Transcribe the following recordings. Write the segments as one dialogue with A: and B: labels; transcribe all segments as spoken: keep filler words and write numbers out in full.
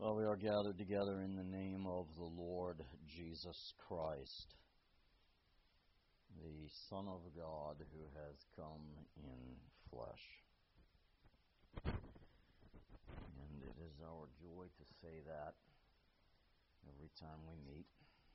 A: Well, we are gathered together in the name of the Lord Jesus Christ, the Son of God who has come in flesh. And it is our joy to say that every time we meet.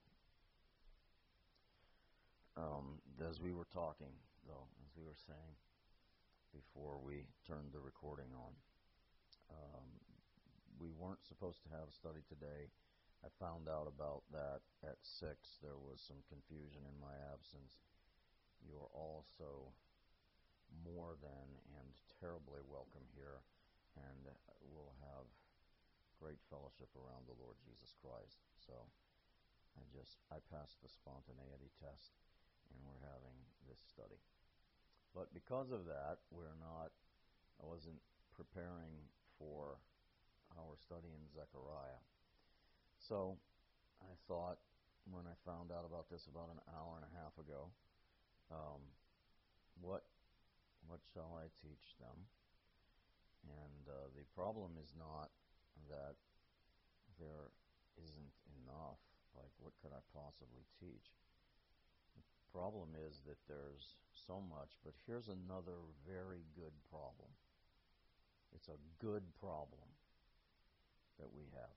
A: Um, as we were talking, though, as we were saying before we turned the recording on, um, we weren't supposed to have a study today. I found out about that at six. There was some confusion in my absence. You are also more than and terribly welcome here, and we'll have great fellowship around the Lord Jesus Christ. So I just, I passed the spontaneity test, and we're having this study. But because of that, we're not, I wasn't preparing for our study in Zechariah. So I thought, when I found out about this about an hour and a half ago, um, what what shall I teach them? And uh, the problem is not that there isn't enough. Like, what could I possibly teach? The problem is that there's so much, but here's another very good problem. It's a good problem that we have.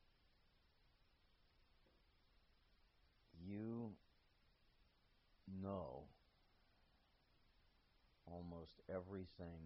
A: You know almost everything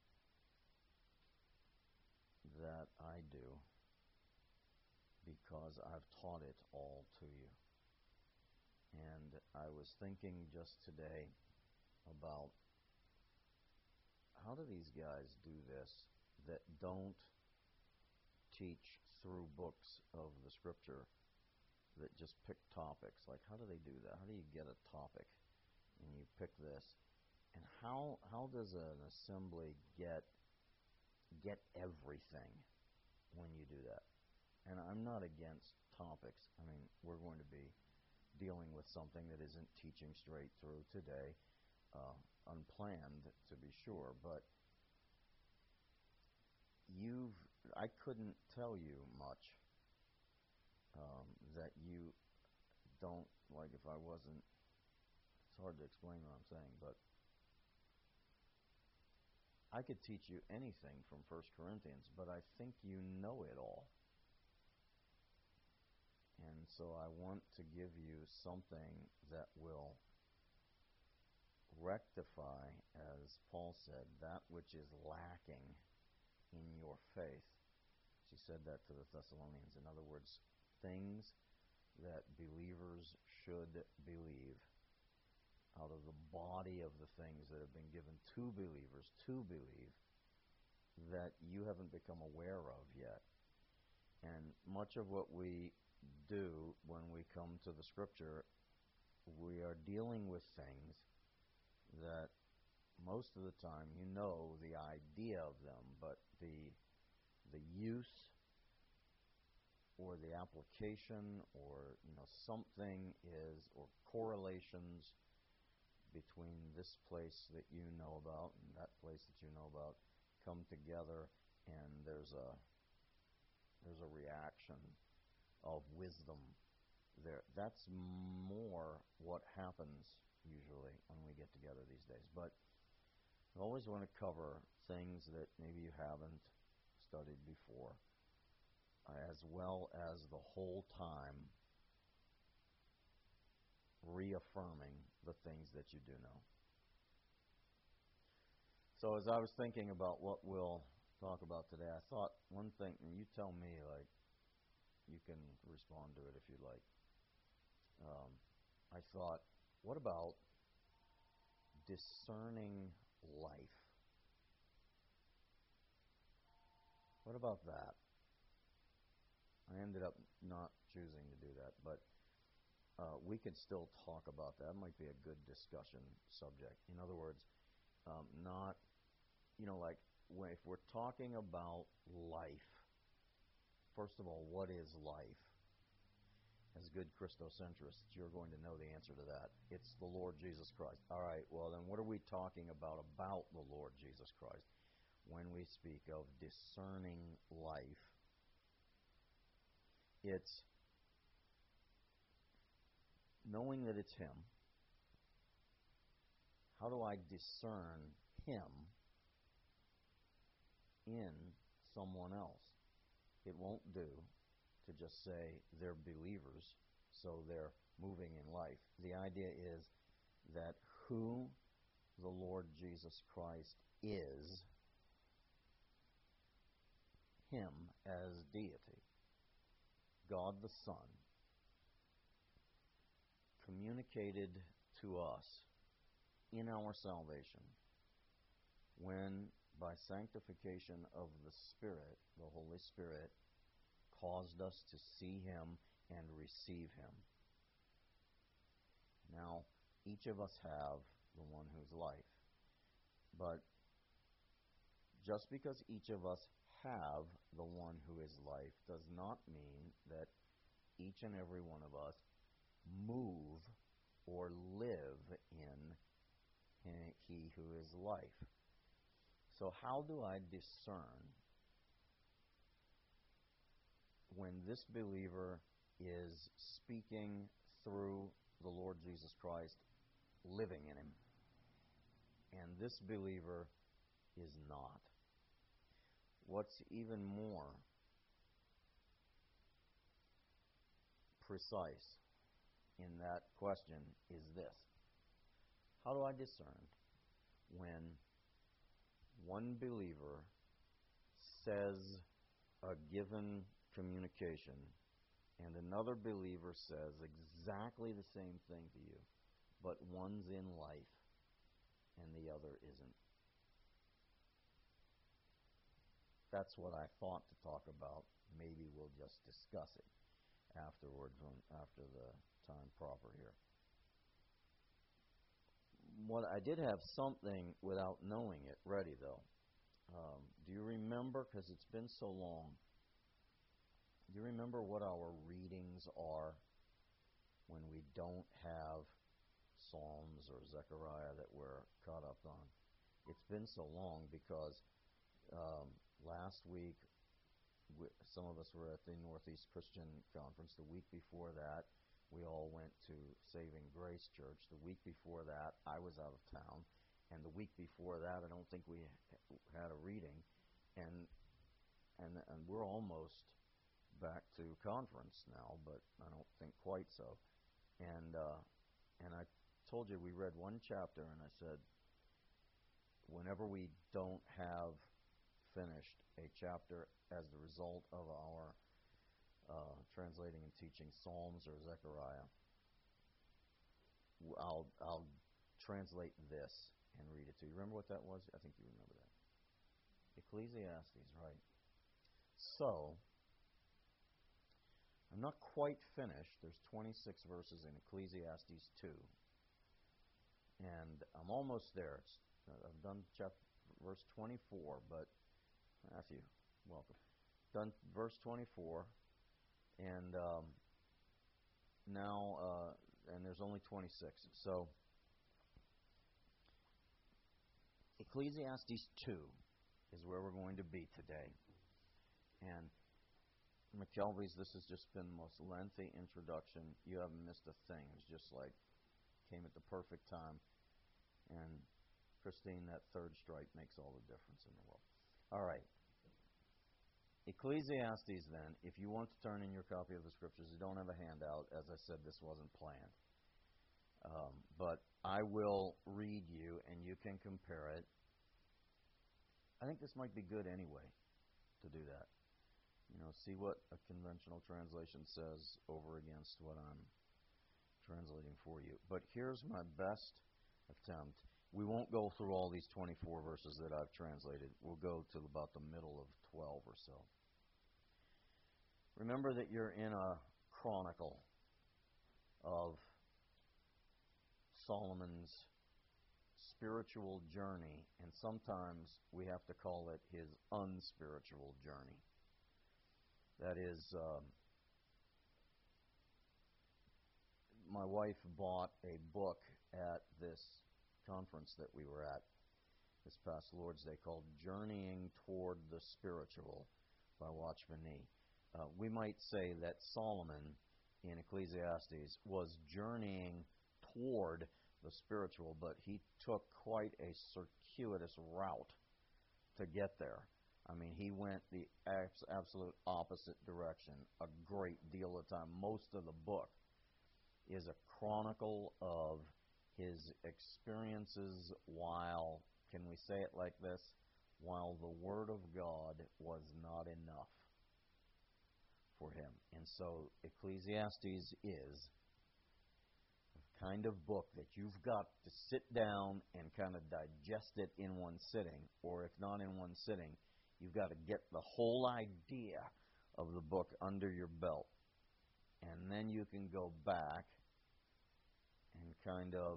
A: that I do because I've taught it all to you. And I was thinking just today about how do these guys do this that don't teach through books of the Scripture that just pick topics. Like, how do they do that? How do you get a topic and you pick this? And how how does an assembly get get everything when you do that? And I'm not against topics. I mean, we're going to be dealing with something that isn't teaching straight through today, uh, unplanned to be sure, but you've I couldn't tell you much um, that you don't, like if I wasn't, it's hard to explain what I'm saying, but I could teach you anything from First Corinthians, but I think you know it all. And so I want to give you something that will rectify, as Paul said, that which is lacking in your faith. She said that to the Thessalonians. In other words, things that believers should believe out of the body of the things that have been given to believers to believe that you haven't become aware of yet. And much of what we do when we come to the Scripture, we are dealing with things that most of the time you know the idea of them, but the the use or the application or you know something is or correlations between this place that you know about and that place that you know about come together, and there's a there's a reaction of wisdom there. That's more what happens usually when we get together these days. But I always want to cover things that maybe you haven't studied before, as well as the whole time reaffirming the things that you do know. So as I was thinking about what we'll talk about today, I thought one thing, and you tell me, like, you can respond to it if you'd like. Um, I thought, what about discerning life? What about that? I ended up not choosing to do that, but uh, we could still talk about that. That might be a good discussion subject. In other words, um, not, you know, like when, if we're talking about life, first of all, what is life? As good Christocentrists, you're going to know the answer to that. It's the Lord Jesus Christ. All right, well then what are we talking about about the Lord Jesus Christ when we speak of discerning life? It's knowing that it's Him. How do I discern Him in someone else? It won't do to just say they're believers, so they're moving in life. The idea is that who the Lord Jesus Christ is, Him as deity, God the Son, communicated to us in our salvation when, by sanctification of the Spirit, the Holy Spirit, caused us to see Him and receive Him. Now, each of us have the one who's life. But just because each of us have the one who is life does not mean that each and every one of us move or live in He who is life. So how do I discern when this believer is speaking through the Lord Jesus Christ, living in Him, and this believer is not? What's even more precise in that question is this: how do I discern when one believer says a given communication and another believer says exactly the same thing to you, but one's in life and the other isn't? That's what I thought to talk about. Maybe we'll just discuss it afterwards, when, after the time proper here. What I did have something without knowing it ready, though. Um, do you remember, because it's been so long, do you remember what our readings are when we don't have Psalms or Zechariah that we're caught up on? It's been so long because um, last week, we, some of us were at the Northeast Christian Conference. The week before that, we all went to Saving Grace Church. The week before that, I was out of town. And the week before that, I don't think we had a reading. And and and we're almost back to conference now, but I don't think quite so. And uh, and I told you we read one chapter, and I said, whenever we don't have finished a chapter as the result of our uh, translating and teaching Psalms or Zechariah, I'll I'll translate this and read it to you. Remember what that was? I think you remember that. Ecclesiastes, right. So, I'm not quite finished. There's twenty-six verses in Ecclesiastes two. And I'm almost there. It's, uh, I've done chapter, verse twenty-four, but Matthew, welcome. Done verse twenty-four, and um, now, uh, and there's only twenty-six. So, Ecclesiastes two is where we're going to be today. And McKelvey's, this has just been the most lengthy introduction. You haven't missed a thing. It's just like came at the perfect time. And Christine, that third strike makes all the difference in the world. All right. Ecclesiastes, then, if you want to turn in your copy of the Scriptures, you don't have a handout. As I said, this wasn't planned. Um, but I will read you, and you can compare it. I think this might be good anyway to do that. You know, see what a conventional translation says over against what I'm translating for you. But here's my best attempt. We won't go through all these twenty-four verses that I've translated. We'll go to about the middle of twelve or so. Remember that you're in a chronicle of Solomon's spiritual journey, and sometimes we have to call it his unspiritual journey. That is, um, my wife bought a book at this conference that we were at this past Lord's Day called Journeying Toward the Spiritual by Watchman Nee. Uh, we might say that Solomon in Ecclesiastes was journeying toward the spiritual, but he took quite a circuitous route to get there. I mean, he went the abs- absolute opposite direction a great deal of time. Most of the book is a chronicle of his experiences while, can we say it like this, while the Word of God was not enough for him. And so Ecclesiastes is the kind of book that you've got to sit down and kind of digest it in one sitting, or if not in one sitting, you've got to get the whole idea of the book under your belt. And then you can go back and kind of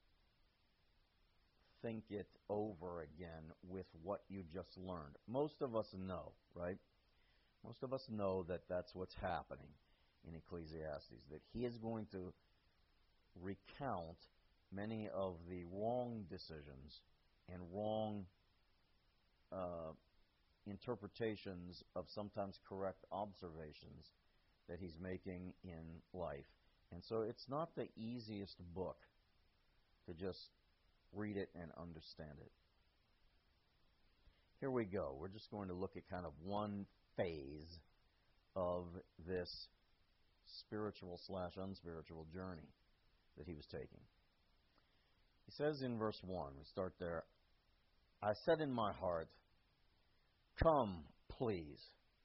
A: think it over again with what you just learned. Most of us know, right? Most of us know that that's what's happening in Ecclesiastes, that he is going to recount many of the wrong decisions and wrong uh, interpretations of sometimes correct observations that he's making in life. And so it's not the easiest book to just read it and understand it. Here we go. We're just going to look at kind of one phase of this spiritual slash unspiritual journey that he was taking. He says in verse one, we start there, I said in my heart, come, please.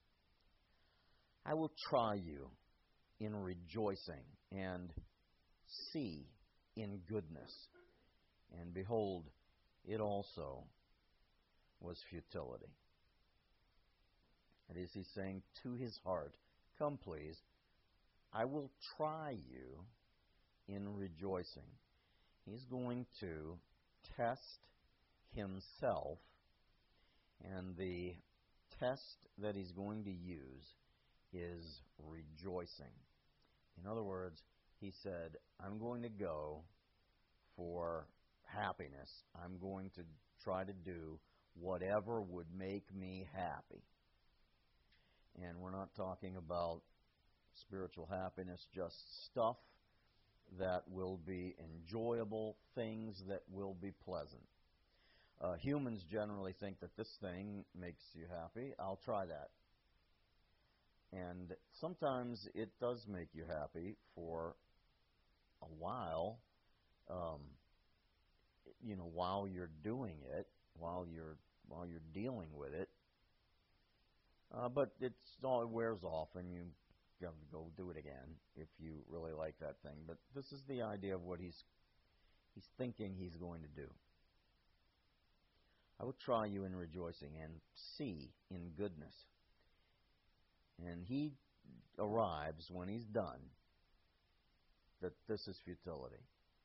A: I will try you in rejoicing and see in goodness. And behold, it also was futility. That is, he's saying to his heart, come please, I will try you in rejoicing. He's going to test himself, and the test that he's going to use is rejoicing. In other words, he said, I'm going to go for happiness. I'm going to try to do whatever would make me happy. And we're not talking about spiritual happiness, just stuff that will be enjoyable, things that will be pleasant. Uh, humans generally think that this thing makes you happy. I'll try that. And sometimes it does make you happy for a while, um, you know, while you're doing it, while you're while you're dealing with it. Uh, but it's all it wears off, and you have to go do it again if you really like that thing. But this is the idea of what he's he's thinking he's going to do. I will try you in rejoicing and see in goodness. And he arrives when he's done that this is futility.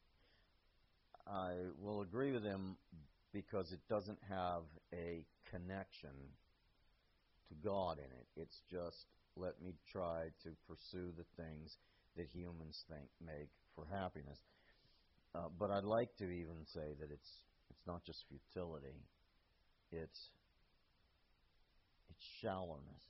A: I will agree with him because it doesn't have a connection to God in it. It's just, let me try to pursue the things that humans think make for happiness. Uh, but I'd like to even say that it's it's not just futility. It's it's shallowness.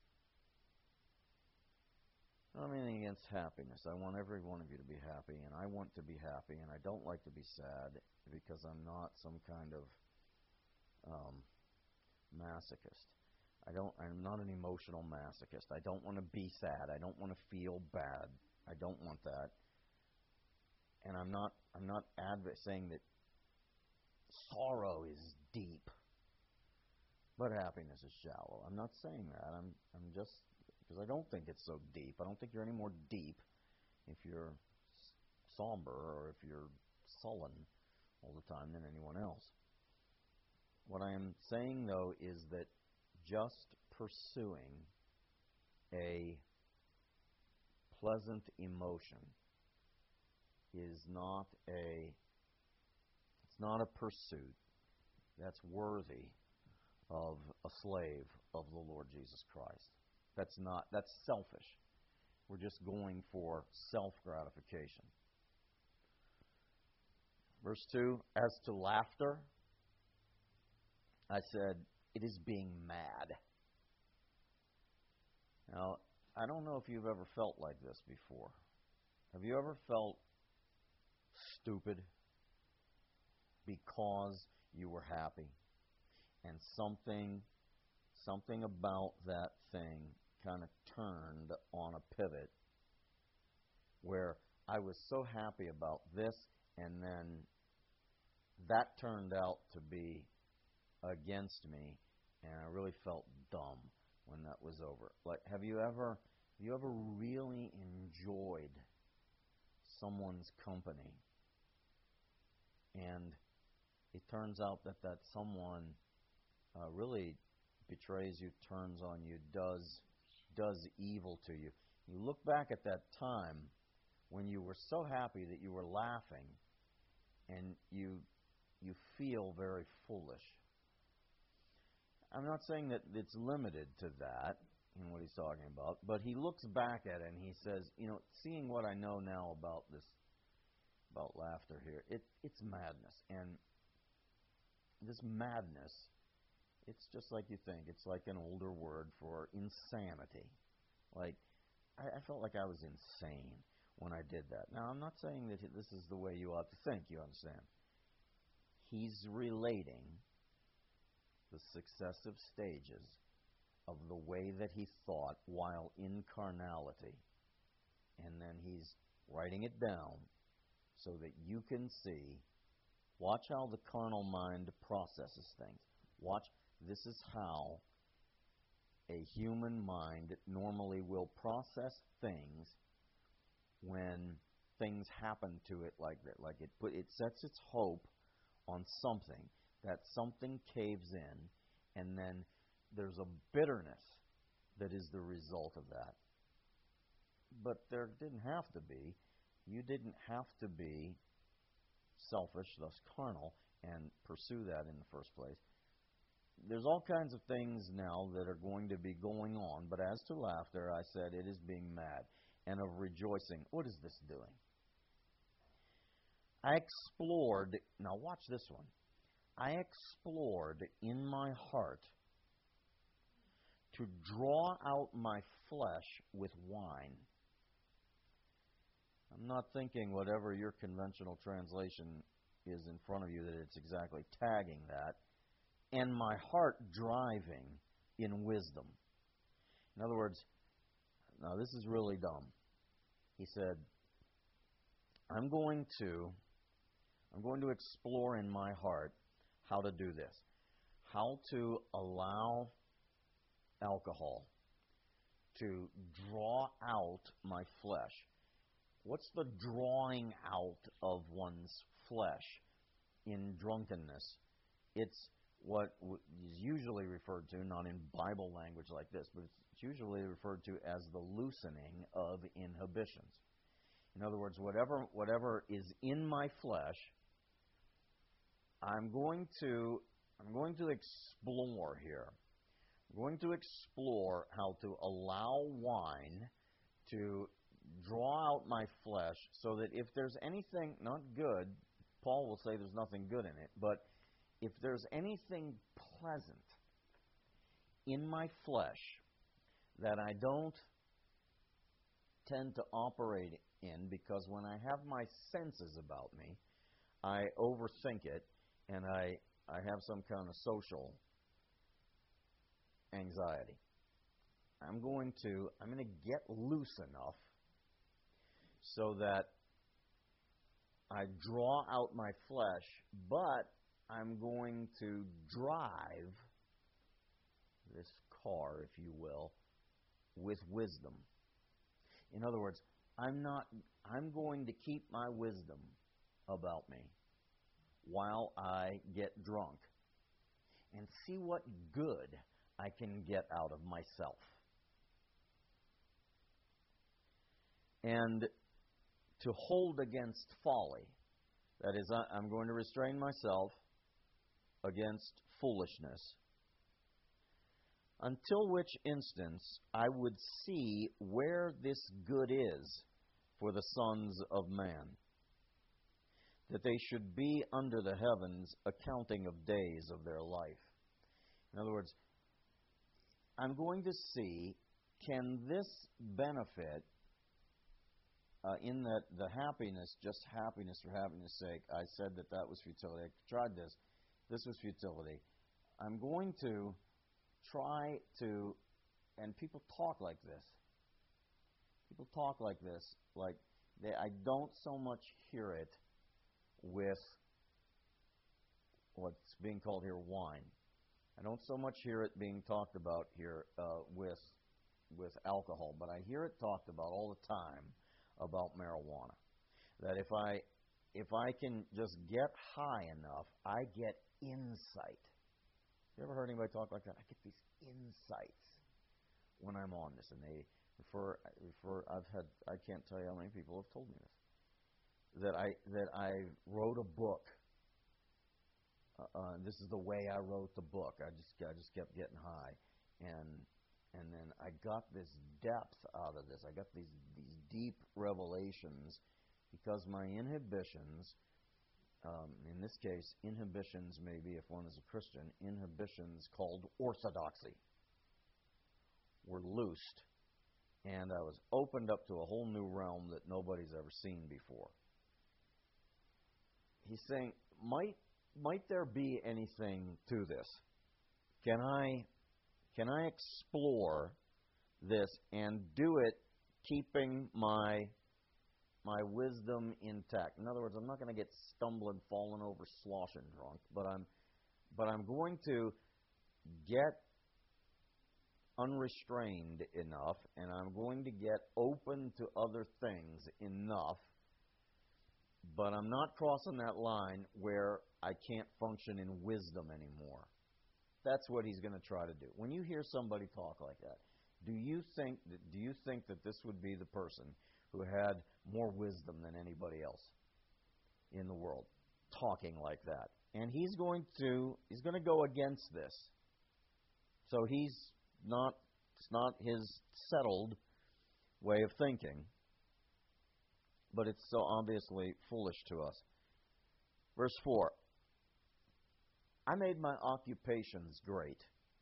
A: I don't have anything against happiness. I want every one of you to be happy, and I want to be happy, and I don't like to be sad because I'm not some kind of um, masochist. I don't. I'm not an emotional masochist. I don't want to be sad. I don't want to feel bad. I don't want that. And I'm not. I'm not adv- saying that sorrow is deep, but happiness is shallow. I'm not saying that. I'm. I'm just. Because I don't think it's so deep. I don't think you're any more deep if you're somber or if you're sullen all the time than anyone else. What I am saying, though, is that just pursuing a pleasant emotion is not a it's not a pursuit that's worthy of a slave of the Lord Jesus Christ. That's not, that's selfish. We're just going for self-gratification. Verse two, as to laughter, I said, it is being mad. Now, I don't know if you've ever felt like this before. Have you ever felt stupid because you were happy and something something about that thing kind of turned on a pivot where I was so happy about this, and then that turned out to be against me, and I really felt dumb when that was over. Like, have you ever have you ever really enjoyed someone's company, and it turns out that that someone uh, really betrays you, turns on you, does does evil to you? You look back at that time when you were so happy that you were laughing, and you you feel very foolish. I'm not saying that it's limited to that in what he's talking about, but he looks back at it and he says, you know, seeing what I know now about this, about laughter here, it it's madness. And this madness, it's just like you think. It's like an older word for insanity. Like, I, I felt like I was insane when I did that. Now, I'm not saying that this is the way you ought to think, you understand. He's relating the successive stages of the way that he thought while in carnality. And then he's writing it down so that you can see. Watch how the carnal mind processes things. Watch, this is how a human mind normally will process things when things happen to it like that. Like it put, it sets its hope on something. That something caves in, and then there's a bitterness that is the result of that. But there didn't have to be. You didn't have to be selfish, thus carnal, and pursue that in the first place. There's all kinds of things now that are going to be going on, but as to laughter, I said it is being mad, and of rejoicing. What is this doing? I explored, now watch this one. I explored in my heart to draw out my flesh with wine. I'm not thinking whatever your conventional translation is in front of you that it's exactly tagging that. And my heart driving in wisdom. In other words, now this is really dumb. He said, I'm going to, I'm going to explore in my heart how to do this. How to allow alcohol to draw out my flesh. What's the drawing out of one's flesh in drunkenness? It's what is usually referred to, not in Bible language like this, but it's usually referred to as the loosening of inhibitions. In other words, whatever whatever is in my flesh, I'm going to I'm going to explore here. I'm going to explore how to allow wine to draw out my flesh so that if there's anything not good, Paul will say there's nothing good in it, but if there's anything pleasant in my flesh that I don't tend to operate in, because when I have my senses about me, I overthink it, and I, I have some kind of social anxiety. I'm going to I'm going to get loose enough so that I draw out my flesh, but I'm going to drive this car, if you will, with wisdom. In other words, I'm not I'm going to keep my wisdom about me while I get drunk and see what good I can get out of myself. And to hold against folly. That is, I'm going to restrain myself against foolishness, until which instance I would see where this good is for the sons of man, that they should be under the heavens, accounting of days of their life. In other words, I'm going to see can this benefit, uh, in that the happiness, just happiness for happiness' sake, I said that that was futility. I tried this. This was futility. I'm going to try to, and people talk like this. People talk like this, like they, I don't so much hear it with what's being called here wine. I don't so much hear it being talked about here uh, with with alcohol, but I hear it talked about all the time about marijuana. That if I if I can just get high enough, I get insight. You ever heard anybody talk like that? I get these insights when I'm on this, and they refer refer. I've had I can't tell you how many people have told me this. That I that I wrote a book. Uh, this is the way I wrote the book. I just I just kept getting high, and and then I got this depth out of this. I got these these deep revelations because my inhibitions, um, in this case, inhibitions maybe if one is a Christian, inhibitions called orthodoxy were loosed, and I was opened up to a whole new realm that nobody's ever seen before. He's saying, might might there be anything to this? Can I can I explore this and do it keeping my my wisdom intact? In other words, I'm not going to get stumbling, falling over, sloshing drunk, but I'm but I'm going to get unrestrained enough, and I'm going to get open to other things enough, but I'm not crossing that line where I can't function in wisdom anymore. That's what he's going to try to do. When you hear somebody talk like that, do you think that, do you think that this would be the person who had more wisdom than anybody else in the world, talking like that? And he's going to he's going to go against this. So he's not it's not his settled way of thinking, but it's so obviously foolish to us. Verse four. I made my occupations great.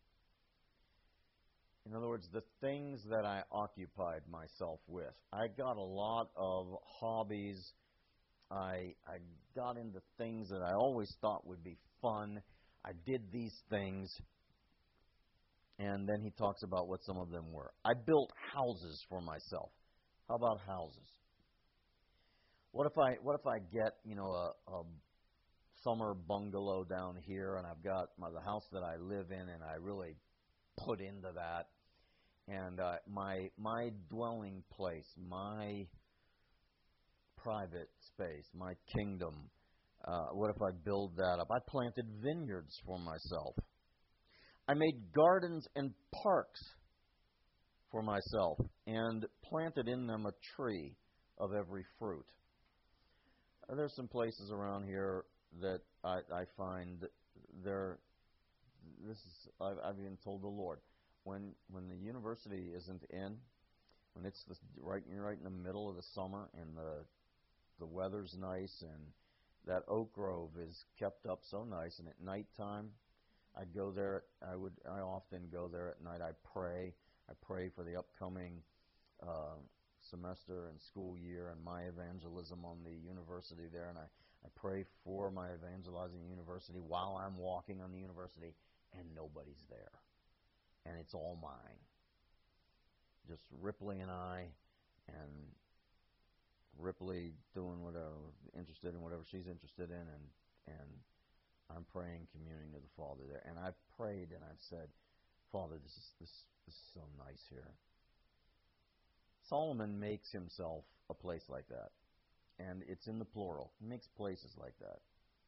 A: In other words, the things that I occupied myself with. I got a lot of hobbies. I I got into things that I always thought would be fun. I did these things. And then he talks about what some of them were. I built houses for myself. How about houses? What if I what if I get, you know, a, a summer bungalow down here, and I've got my, the house that I live in, and I really put into that, and uh, my my dwelling place, my private space, my kingdom. Uh, what if I build that up? I planted vineyards for myself. I made gardens and parks for myself, and planted in them a tree of every fruit. Uh, there's some places around here that I, I find there. This is I've, I've even told the Lord, when when the university isn't in, when it's the, right you're right in the middle of the summer and the the weather's nice and that oak grove is kept up so nice, and at nighttime I go there. I would I often go there at night. I pray. I pray for the upcoming uh, semester and school year and my evangelism on the university there, and I. I pray for my evangelizing university while I'm walking on the university, and nobody's there. And it's all mine. Just Ripley and I, and Ripley doing whatever, interested in whatever she's interested in, and, and I'm praying, communing to the Father there. And I've prayed and I've said, Father, this is, this, this is so nice here. Solomon makes himself a place like that. And it's in the plural. He makes places like that.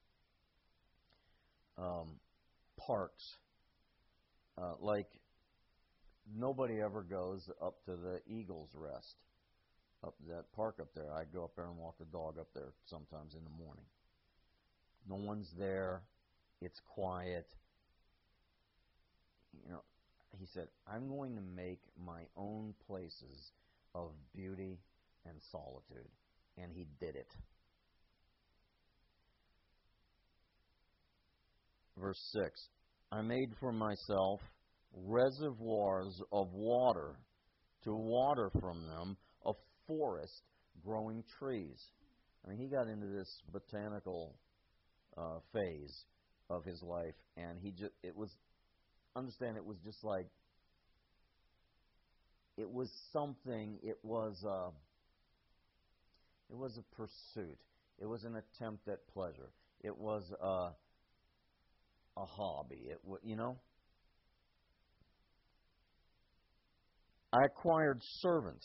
A: Um, parks. Uh, like, nobody ever goes up to the Eagles Rest, up that park up there. I go up there and walk the dog up there sometimes in the morning. No one's there. It's quiet. You know, he said, I'm going to make my own places of beauty and solitude. And he did it. Verse six, I made for myself reservoirs of water to water from them a forest growing trees. I mean, he got into this botanical uh, phase of his life, and he just, it was, understand, it was just like, it was something, it was a, it was a pursuit. It was an attempt at pleasure. It was a, a hobby. It w- you know? I acquired servants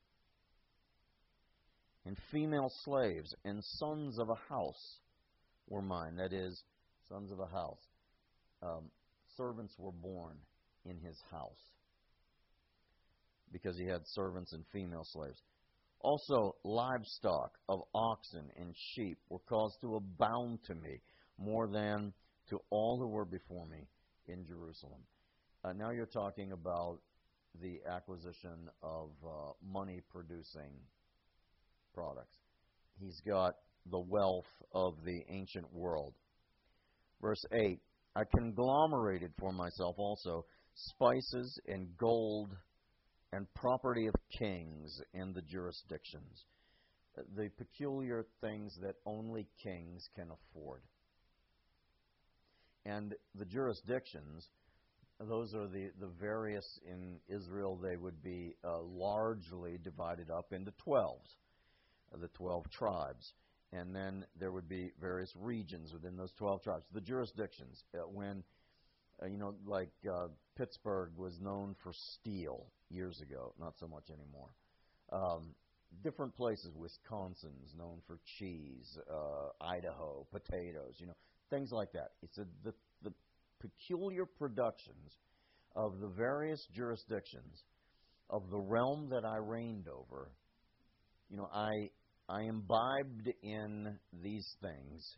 A: and female slaves, and sons of a house were mine. That is, sons of a house. Um, servants were born in his house because he had servants and female slaves. Also, livestock of oxen and sheep were caused to abound to me more than to all who were before me in Jerusalem. Uh, now you're talking about the acquisition of uh, money-producing products. He's got the wealth of the ancient world. Verse eight, I conglomerated for myself also spices and gold and property of kings and the jurisdictions, the peculiar things that only kings can afford. And the jurisdictions, those are the, the various, in Israel they would be uh, largely divided up into twelves, uh, the twelve tribes. And then there would be various regions within those twelve tribes. The jurisdictions, uh, when, uh, you know, like uh, Pittsburgh was known for steel years ago, not so much anymore. Um, different places, Wisconsin's known for cheese, uh, Idaho, potatoes, you know, things like that. It's a, the, the peculiar productions of the various jurisdictions of the realm that I reigned over. You know, I I imbibed in these things.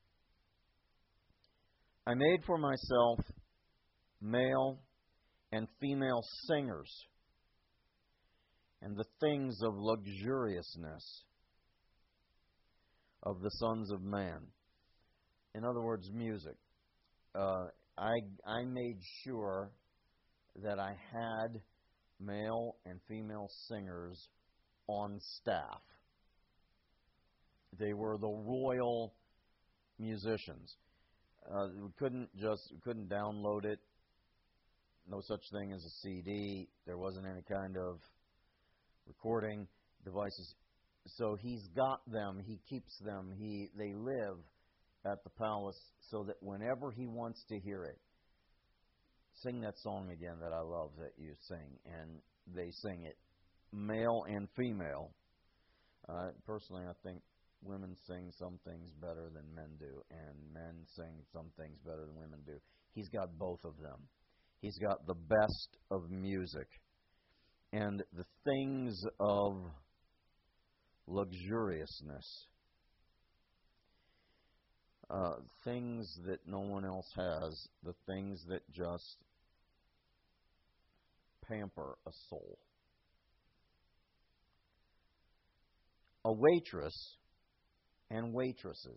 A: I made for myself male and female singers and the things of luxuriousness of the sons of man. In other words, music. Uh, I, I made sure that I had male and female singers on staff. They were the royal musicians. Uh, we couldn't just we couldn't download it. No such thing as a C D. There wasn't any kind of recording devices. So he's got them. He keeps them. He they live at the palace so that whenever he wants to hear it, sing that song again that I love that you sing, and they sing it, male and female. Uh, personally, I think women sing some things better than men do, and men sing some things better than women do. He's got both of them. He's got the best of music and the things of luxuriousness, uh, things that no one else has, the things that just pamper a soul. A waitress and waitresses.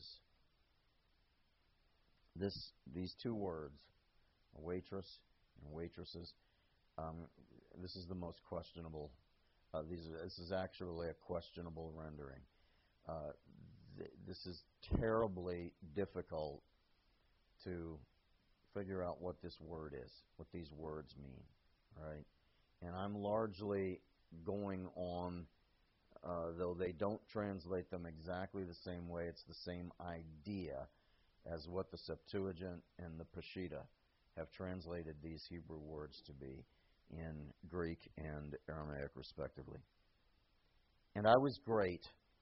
A: This, these two words, a waitress and waitresses, um, this is the most questionable. Uh, these are, this is actually a questionable rendering. Uh, th- this is terribly difficult to figure out what this word is, what these words mean, right? And I'm largely going on, uh, though they don't translate them exactly the same way, it's the same idea as what the Septuagint and the Peshitta have translated these Hebrew words to be in Greek and Aramaic, respectively. And I was great,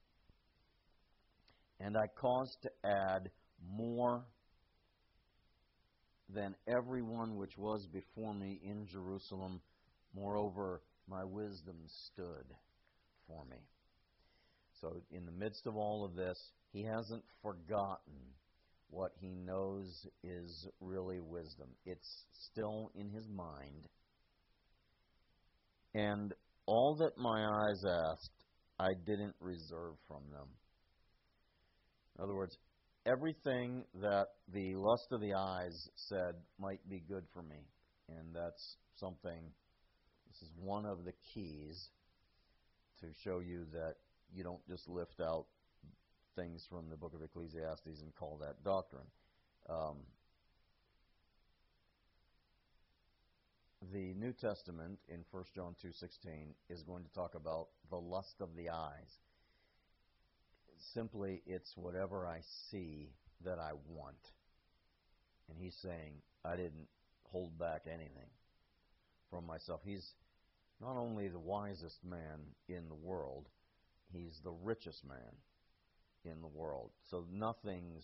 A: and I caused to add more than everyone which was before me in Jerusalem. Moreover, my wisdom stood for me. So in the midst of all of this, he hasn't forgotten what he knows is really wisdom. It's still in his mind. And all that my eyes asked, I didn't reserve from them. In other words, everything that the lust of the eyes said might be good for me, and that's something This is one of the keys to show you that you don't just lift out things from the book of Ecclesiastes and call that doctrine. Um, the New Testament in First John two sixteen is going to talk about the lust of the eyes. Simply, it's whatever I see that I want. And he's saying, I didn't hold back anything from myself. He's not only the wisest man in the world, he's the richest man in the world. So nothing's,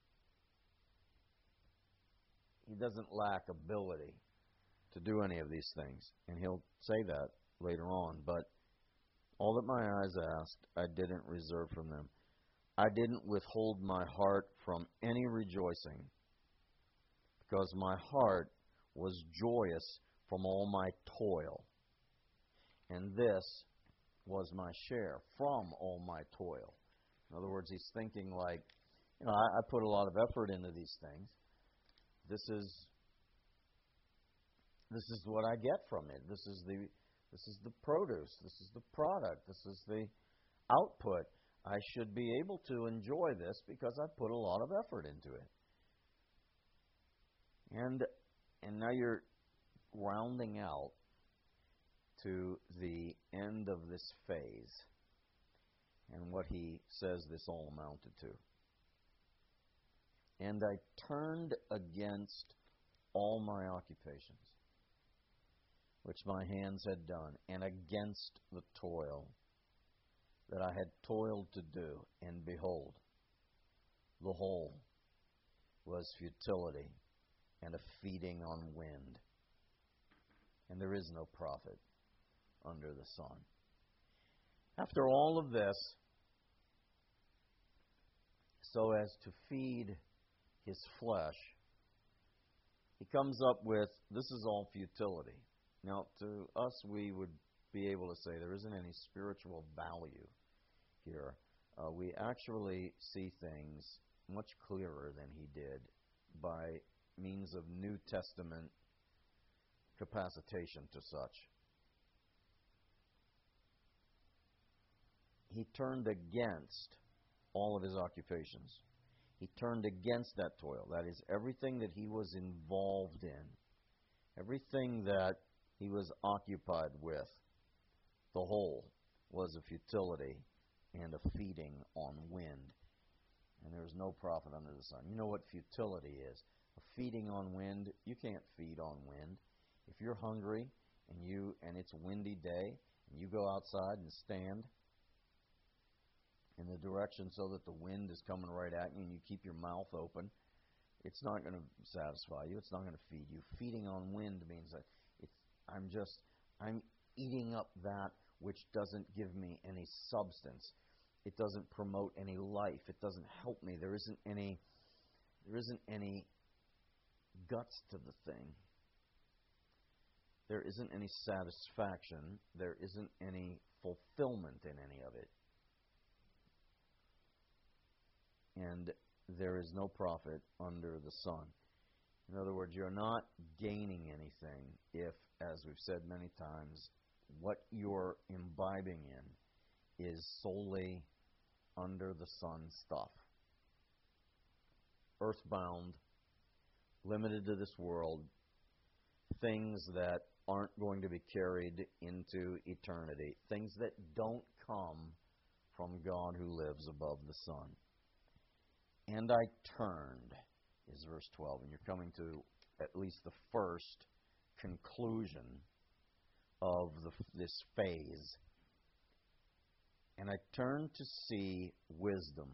A: he doesn't lack ability to do any of these things. And he'll say that later on. But all that my eyes asked, I didn't reserve from them. I didn't withhold my heart from any rejoicing, because my heart was joyous from all my toil. And this was my share from all my toil. In other words, he's thinking like, you know, I, I put a lot of effort into these things. This is this is what I get from it. This is the this is the produce. This is the product. This is the output. I should be able to enjoy this because I put a lot of effort into it. And and now you're rounding out to the end of this phase and what he says this all amounted to. And I turned against all my occupations, which my hands had done, and against the toil that I had toiled to do, and behold, the whole was futility and a feeding on wind, and there is no profit under the sun. After all of this, so as to feed his flesh, he comes up with, this is all futility. Now, to us, we would be able to say there isn't any spiritual value here. Uh, we actually see things much clearer than he did by means of New Testament capacitation to such. He turned against all of his occupations. He turned against that toil. That is, everything that he was involved in, everything that he was occupied with, the whole was a futility and a feeding on wind. And there's no profit under the sun. You know what futility is? A feeding on wind, you can't feed on wind. If you're hungry and you and it's a windy day and you go outside and stand in the direction so that the wind is coming right at you and you keep your mouth open, it's not going to satisfy you. It's not going to feed you. Feeding on wind means that it's, I'm just, I'm eating up that which doesn't give me any substance. It doesn't promote any life. It doesn't help me. There isn't any, there isn't any guts to the thing. There isn't any satisfaction. There isn't any fulfillment in any of it. And there is no profit under the sun. In other words, you're not gaining anything if, as we've said many times, what you're imbibing in is solely under the sun stuff. Earthbound, limited to this world, things that aren't going to be carried into eternity, things that don't come from God who lives above the sun. And I turned, is verse twelve, and you're coming to at least the first conclusion of the, this phase. And I turned to see wisdom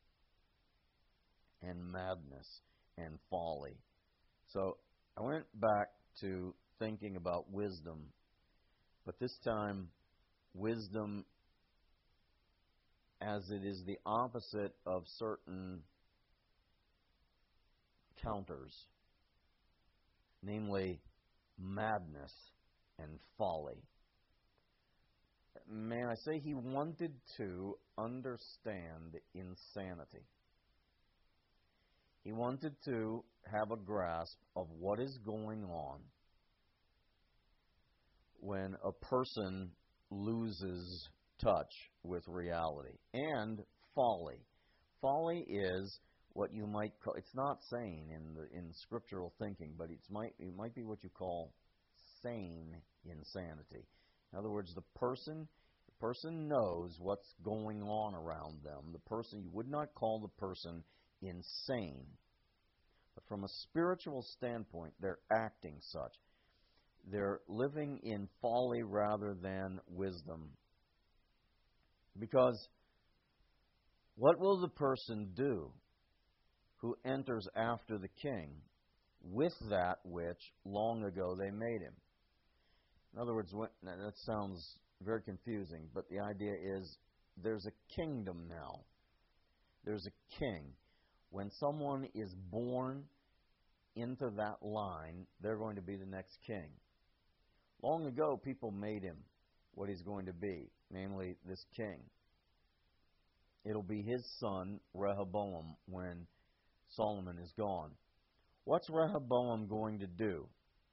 A: and madness and folly. So I went back to thinking about wisdom, but this time wisdom as it is the opposite of certain counters, namely madness and folly. May I say, he wanted to understand insanity. He wanted to have a grasp of what is going on when a person loses touch with reality. And folly. Folly is what you might call, it's not sane in the in scriptural thinking, but it's might it might be what you call sane insanity. In other words, the person the person knows what's going on around them. The person, you would not call the person insane. But from a spiritual standpoint, they're acting such. They're living in folly rather than wisdom. Because what will the person do who enters after the king with that which long ago they made him? In other words, that sounds very confusing, but the idea is there's a kingdom now. There's a king. When someone is born into that line, they're going to be the next king. Long ago, people made him what he's going to be, namely this king. It'll be his son, Rehoboam, when Solomon is gone. What's Rehoboam going to do?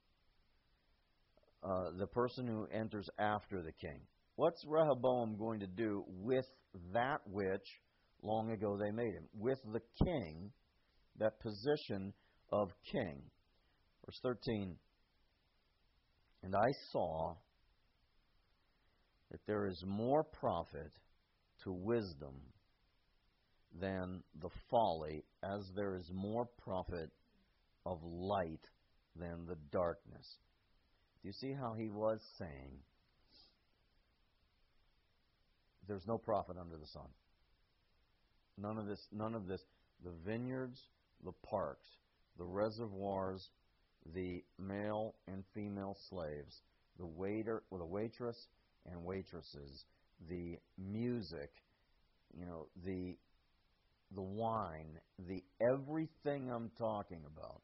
A: Uh, the person who enters after the king. What's Rehoboam going to do with that which long ago they made him? With the king, that position of king. Verse thirteen, and I saw that there is more profit to wisdom than the folly, as there is more profit of light than the darkness. Do you see how he was saying there's no profit under the sun? None of this, none of this. The vineyards, the parks, the reservoirs, the male and female slaves, the waiter or the waitress and waitresses, the music, you know, the the wine, the everything I'm talking about.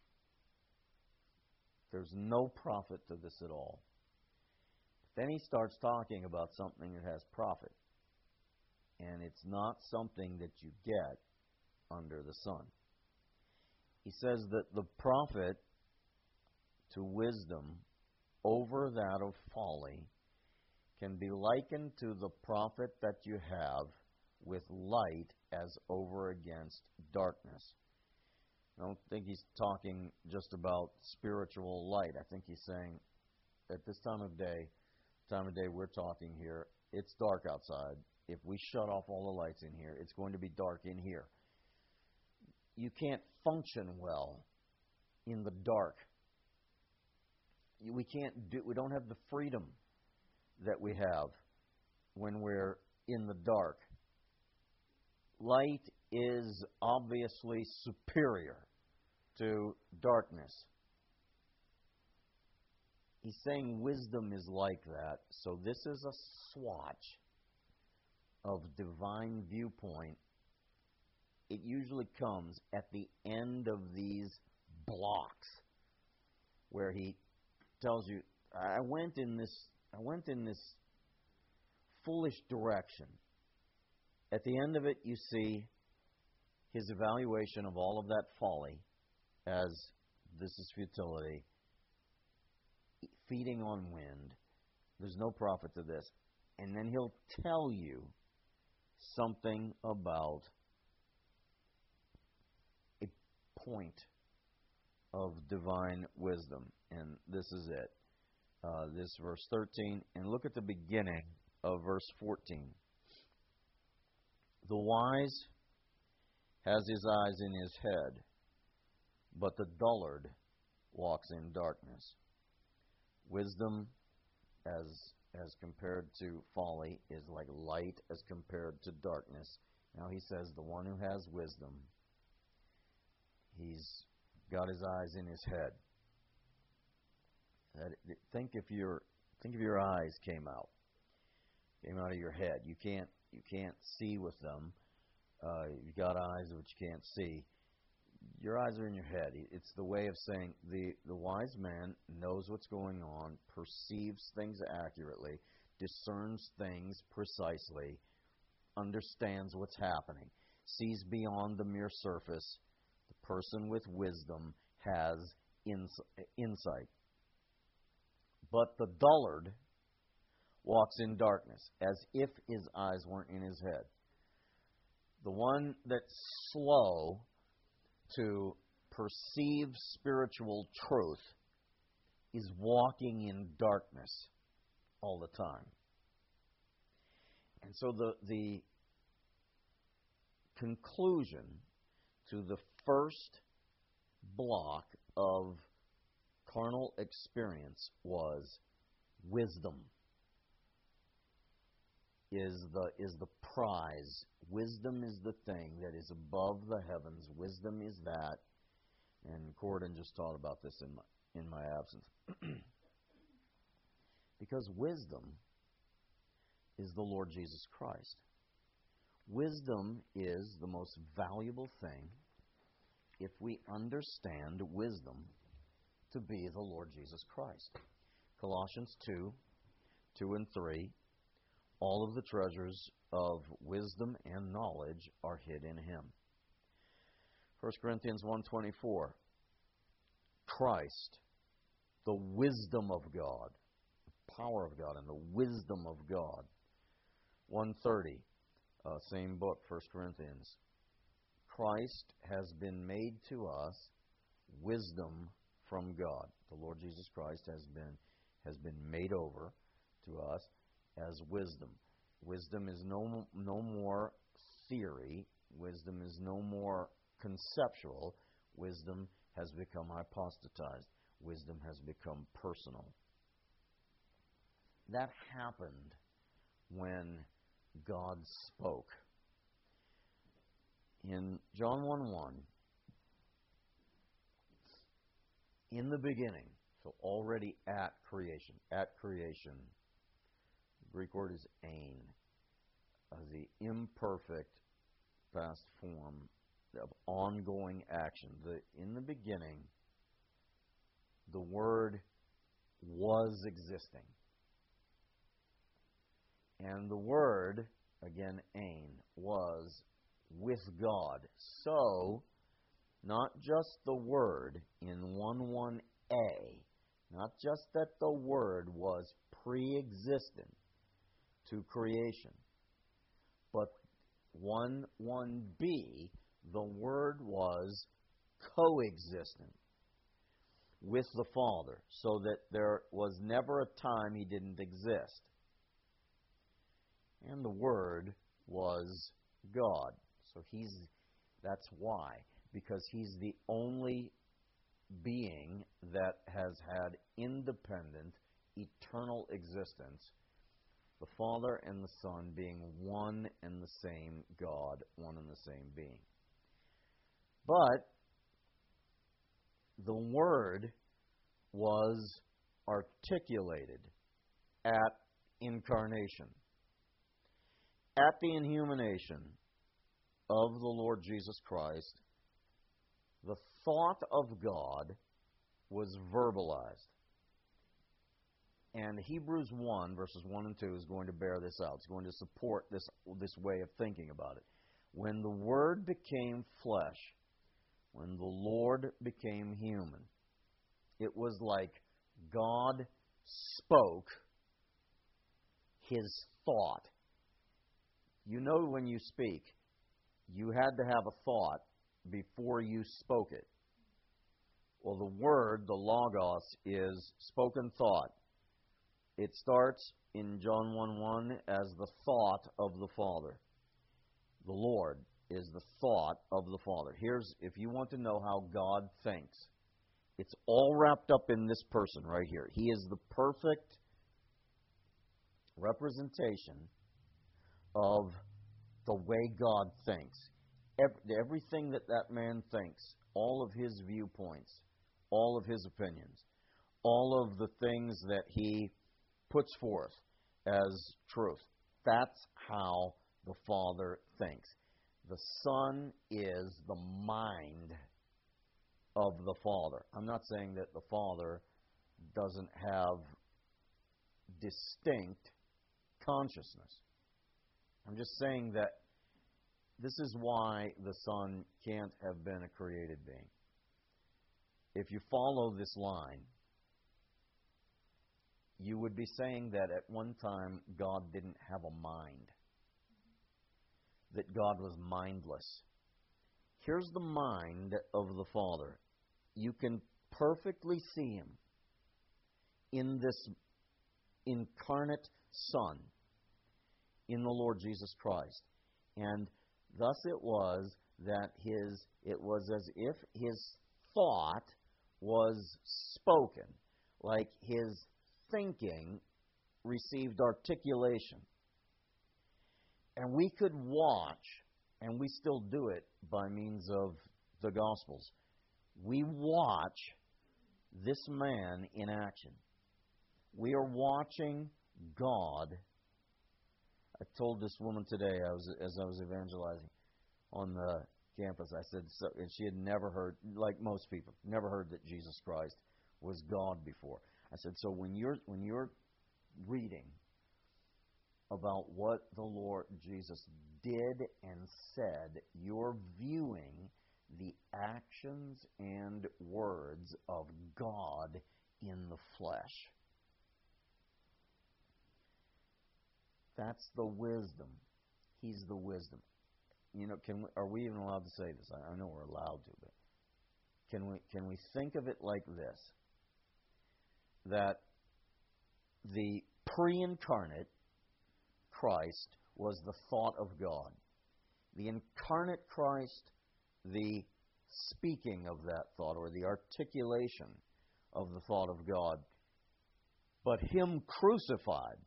A: There's no profit to this at all. Then he starts talking about something that has profit. And it's not something that you get under the sun. He says that the profit to wisdom over that of folly can be likened to the profit that you have with light as over against darkness. I don't think he's talking just about spiritual light. I think he's saying at this time of day, time of day we're talking here, it's dark outside. If we shut off all the lights in here, it's going to be dark in here. You can't function well in the dark. We can't do, we don't have the freedom that we have when we're in the dark. Light is obviously superior to darkness. He's saying wisdom is like that. So this is a swatch of divine viewpoint. It usually comes at the end of these blocks where he tells you, I went in this I went in this foolish direction. At the end of it, you see his evaluation of all of that folly as this is futility, feeding on wind. There's no profit to this. And then he'll tell you something about a point of divine wisdom. And this is it. Uh, this verse thirteen. And look at the beginning of verse fourteen. The wise has his eyes in his head, but the dullard walks in darkness. Wisdom, as as compared to folly, is like light as compared to darkness. Now he says the one who has wisdom, he's got his eyes in his head. That, think if your think if your eyes came out, came out of your head. You can't you can't see with them. Uh, you've got eyes which you can't see. Your eyes are in your head. It's the way of saying the, the wise man knows what's going on, perceives things accurately, discerns things precisely, understands what's happening, sees beyond the mere surface. The person with wisdom has ins- insight. But the dullard walks in darkness, as if his eyes weren't in his head. The one that's slow to perceive spiritual truth is walking in darkness all the time. And so the, the conclusion to the first block of carnal experience was wisdom is the is the prize. Wisdom is the thing that is above the heavens. Wisdom is that. And Corden just taught about this in my in my absence. Because wisdom is the Lord Jesus Christ. Wisdom is the most valuable thing if we understand wisdom to be the Lord Jesus Christ. Colossians two, two and three, all of the treasures of wisdom and knowledge are hid in Him. First Corinthians one twenty-four, Christ, the wisdom of God, the power of God and the wisdom of God. one thirty, uh, same book, First Corinthians. Christ has been made to us wisdom from God. The Lord Jesus Christ has been has been made over to us as wisdom. Wisdom is no no more theory. Wisdom is no more conceptual. Wisdom has become hypostatized. Wisdom has become personal. That happened when God spoke. In John one one, in the beginning, so already at creation, at creation, the Greek word is ein, uh, the imperfect past form of ongoing action. The, in the beginning, the Word was existing. And the Word, again, ein, was with God. So, not just the Word in one one a, not just that the Word was pre-existent to creation, but one one b, the Word was coexistent with the Father, so that there was never a time He didn't exist. And the Word was God. So he's that's why. Because He's the only being that has had independent, eternal existence. The Father and the Son being one and the same God, one and the same being. But the Word was articulated at incarnation. At the inhumanation of the Lord Jesus Christ, the thought of God was verbalized. And Hebrews one, verses one and two, is going to bear this out. It's going to support this, this way of thinking about it. When the Word became flesh, when the Lord became human, it was like God spoke His thought. You know when you speak, you had to have a thought before you spoke it. Well, the Word, the Logos, is spoken thought. It starts in John one one as the thought of the Father. The Lord is the thought of the Father. Here's, if you want to know how God thinks, it's all wrapped up in this person right here. He is the perfect representation of the way God thinks. Every, everything that that man thinks, all of his viewpoints, all of his opinions, all of the things that he puts forth as truth. That's how the Father thinks. The Son is the mind of the Father. I'm not saying that the Father doesn't have distinct consciousness. I'm just saying that this is why the Son can't have been a created being. If you follow this line, you would be saying that at one time God didn't have a mind, that God was mindless. Here's the mind of the Father. You can perfectly see Him in this incarnate Son, in the Lord Jesus Christ. And thus it was that his it was as if His thought was spoken, like His thinking received articulation. And we could watch, and we still do it by means of the Gospels. We watch this man in action. We are watching God. I told this woman today, I was as I was evangelizing on the campus, I said, so, and she had never heard, like most people, never heard that Jesus Christ was God before. I said, so when you're when you're reading about what the Lord Jesus did and said, you're viewing the actions and words of God in the flesh. That's the wisdom. He's the wisdom. You know, can we, are we even allowed to say this? I, I know we're allowed to, but can we can we think of it like this? That the pre-incarnate Christ was the thought of God. The incarnate Christ, the speaking of that thought, or the articulation of the thought of God. But Him crucified,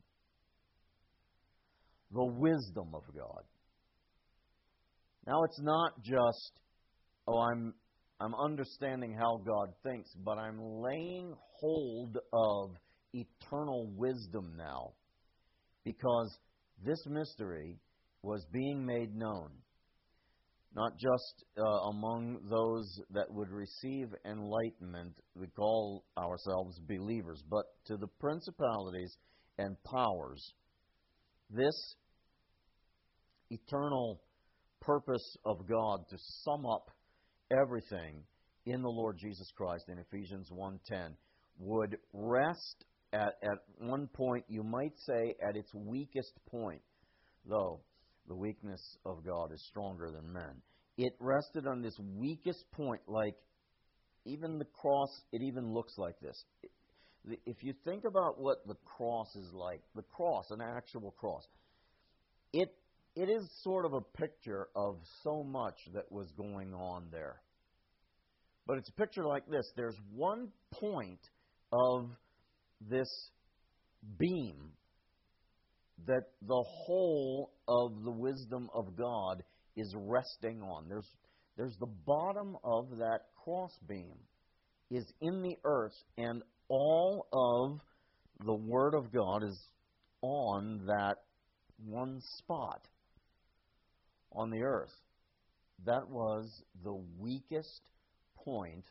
A: the wisdom of God. Now it's not just, oh, I'm I'm understanding how God thinks, but I'm laying hold of eternal wisdom now, because this mystery was being made known, not just uh, among those that would receive enlightenment, we call ourselves believers, but to the principalities and powers. This eternal purpose of God to sum up everything in the Lord Jesus Christ in Ephesians one ten would rest at, at one point, you might say, at its weakest point, though the weakness of God is stronger than men. It rested on this weakest point, like even the cross, it even looks like this. If you think about what the cross is like, the cross, an actual cross, it it is sort of a picture of so much that was going on there. But it's a picture like this. There's one point of this beam that the whole of the wisdom of God is resting on. There's there's the bottom of that cross beam is in the earth, and all of the Word of God is on that one spot on the earth. That was the weakest point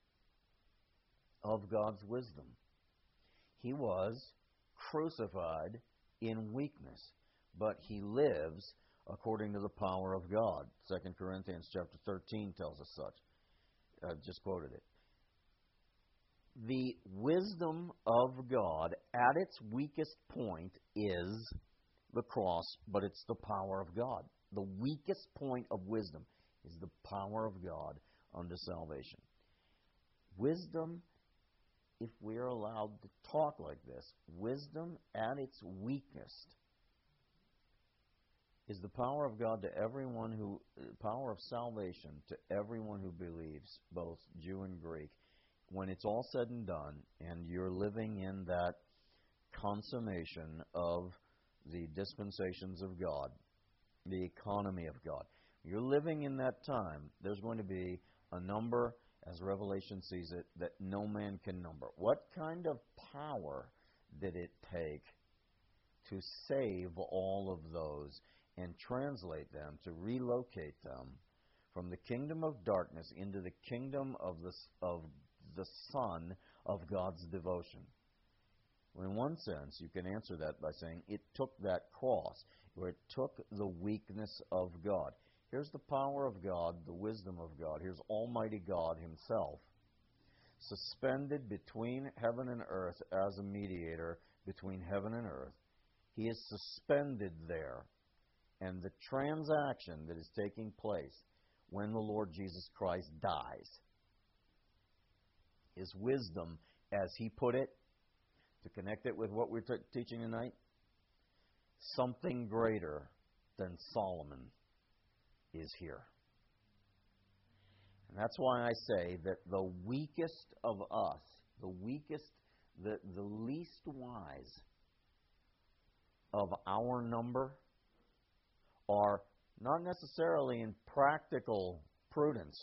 A: of God's wisdom. He was crucified in weakness, but He lives according to the power of God. Second Corinthians chapter thirteen tells us such. I just quoted it. The wisdom of God at its weakest point is the cross, but it's the power of God. The weakest point of wisdom is the power of God unto salvation. Wisdom, if we're allowed to talk like this, wisdom at its weakest is the power of God to everyone who, power of salvation to everyone who believes, both Jew and Greek. When it's all said and done, and you're living in that consummation of the dispensations of God, the economy of God, you're living in that time, there's going to be a number, as Revelation sees it, that no man can number. What kind of power did it take to save all of those and translate them, to relocate them from the kingdom of darkness into the kingdom of the, of the Son of God's devotion? Well, in one sense, you can answer that by saying it took that cross, where it took the weakness of God. Here's the power of God, the wisdom of God. Here's Almighty God Himself suspended between heaven and earth as a mediator between heaven and earth. He is suspended there. And the transaction that is taking place when the Lord Jesus Christ dies is wisdom, as he put it, to connect it with what we're t- teaching tonight, something greater than Solomon is here. And that's why I say that the weakest of us, the weakest, the, the least wise of our number are not necessarily in practical prudence,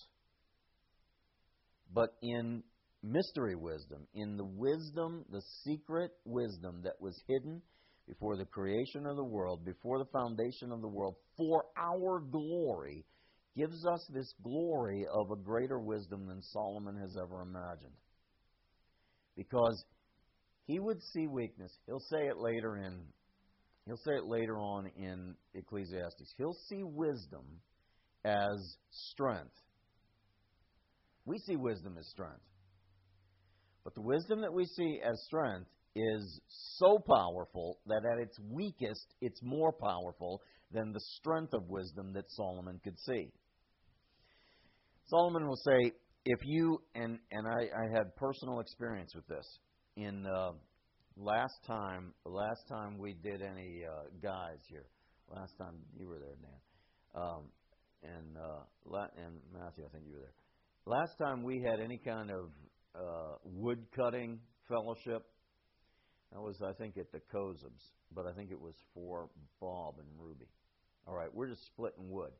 A: but in mystery wisdom, in the wisdom, the secret wisdom that was hidden before the creation of the world, before the foundation of the world, for our glory, gives us this glory of a greater wisdom than Solomon has ever imagined. Because he would see weakness. He'll say it later in He'll say it later on in Ecclesiastes. He'll see wisdom as strength. We see wisdom as strength. But the wisdom that we see as strength is so powerful that at its weakest, it's more powerful than the strength of wisdom that Solomon could see. Solomon will say, if you, and, and I, I had personal experience with this, in uh, last time, the last time we did any uh, guys here, last time you were there, Dan, um, and, uh, La- and Matthew, I think you were there. Last time we had any kind of uh, wood cutting fellowship, that was, I think, at the Kozubs, but I think it was for Bob and Ruby. All right, we're just splitting wood.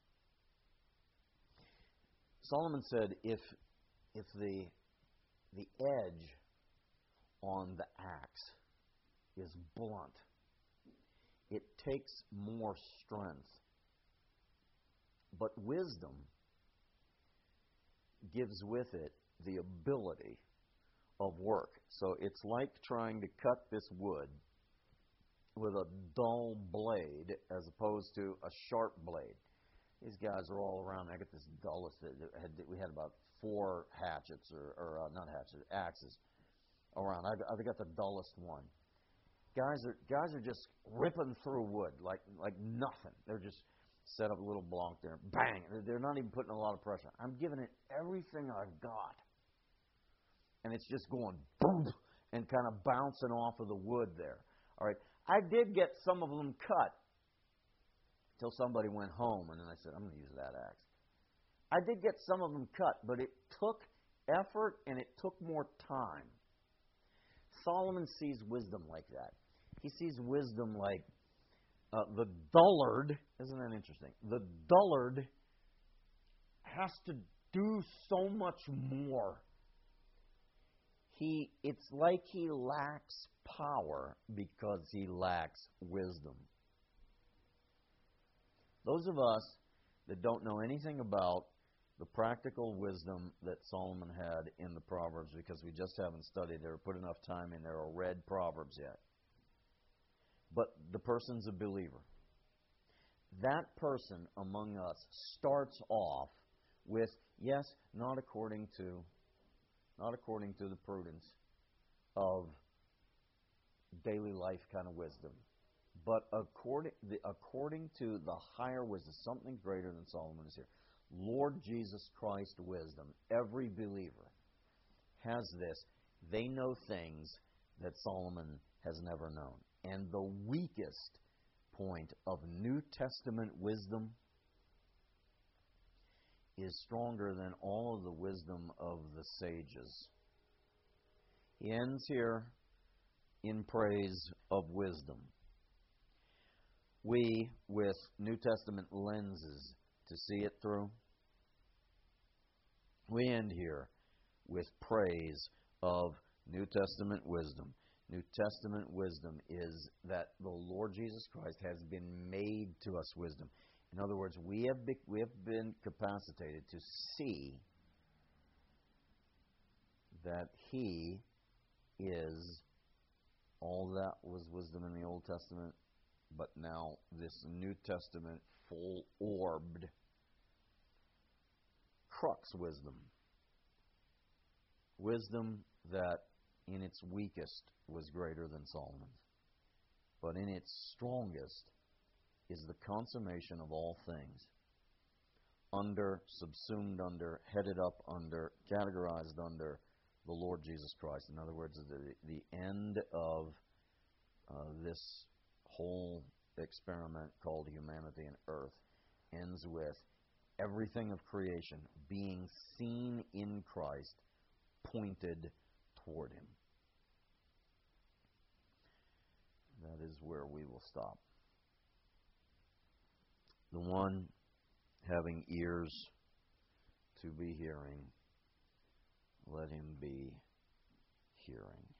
A: Solomon said, if if the the edge on the axe is blunt, it takes more strength. But wisdom gives with it the ability of work. So it's like trying to cut this wood with a dull blade as opposed to a sharp blade. These guys are all around. I got this dullest. We had about four hatchets, or, or uh, not hatchets, axes around. I've, I've got the dullest one. Guys are guys are just ripping through wood like like nothing. They're just set up a little block there, bang. They're not even putting a lot of pressure. I'm giving it everything I've got, and it's just going boom and kind of bouncing off of the wood there. All right, I did get some of them cut until somebody went home, and then I said, I'm going to use that axe. I did get some of them cut, but it took effort and it took more time. Solomon sees wisdom like that. He sees wisdom like uh, the dullard. Isn't that interesting? The dullard has to do so much more. He, it's like he lacks power because he lacks wisdom. Those of us that don't know anything about the practical wisdom that Solomon had in the Proverbs, because we just haven't studied it or put enough time in there or read Proverbs yet. But the person's a believer. That person among us starts off with, yes, not according to, not according to the prudence of daily life kind of wisdom, but according, the, according to the higher wisdom, something greater than Solomon is here. Lord Jesus Christ wisdom. Every believer has this. They know things that Solomon has never known. And the weakest point of New Testament wisdom is stronger than all of the wisdom of the sages. He ends here in praise of wisdom. We, with New Testament lenses to see it through, we end here with praise of New Testament wisdom. New Testament wisdom is that the Lord Jesus Christ has been made to us wisdom. In other words, we have be, we have been capacitated to see that He is all that was wisdom in the Old Testament, but now this New Testament full-orbed crux wisdom. Wisdom that in its weakest was greater than Solomon's, but in its strongest is the consummation of all things, under, subsumed under, headed up under, categorized under the Lord Jesus Christ. In other words, the, the end of uh, this whole experiment called humanity and earth ends with everything of creation being seen in Christ, pointed toward Him. That is where we will stop. The one having ears to be hearing, let him be hearing.